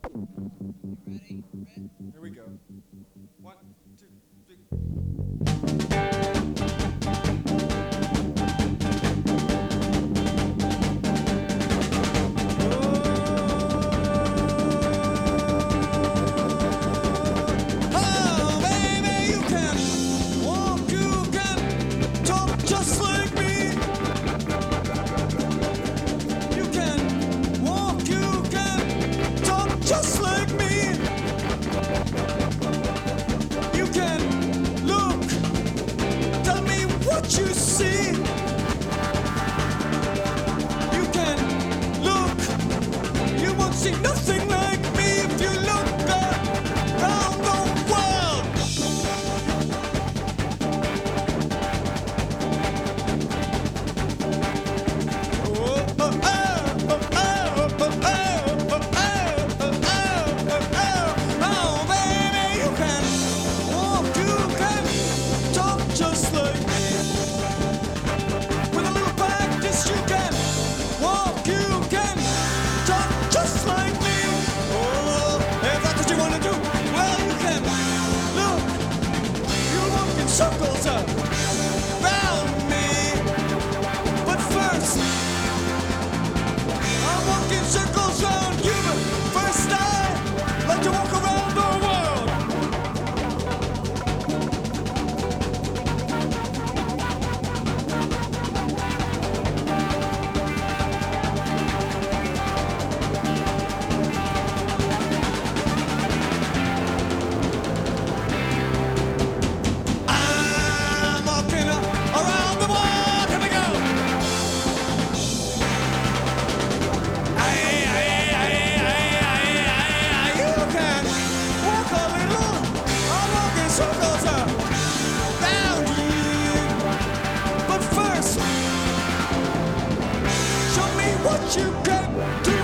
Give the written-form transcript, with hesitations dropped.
Here we go. One, two, three. Oh, baby, you can walk, you can talk just like me. You can walk, you can talk just like me. You can look, tell me what you see. You can look, you won't see nothing like me if you look around the world. Oh, oh, oh, oh, oh, oh, oh, oh, oh, oh, baby, you can walk, you can talk just like me. With a little practice, you can walk, you can talk just like me. Oh, if that's what you want to do, well, you can look, you walk in circles around me. But first, I walk in circles around you. But first, I like to walk around the world. I'm walking around the world. Here we go. You can walk a little. I'm walking circles around you. But first, show me what you can do.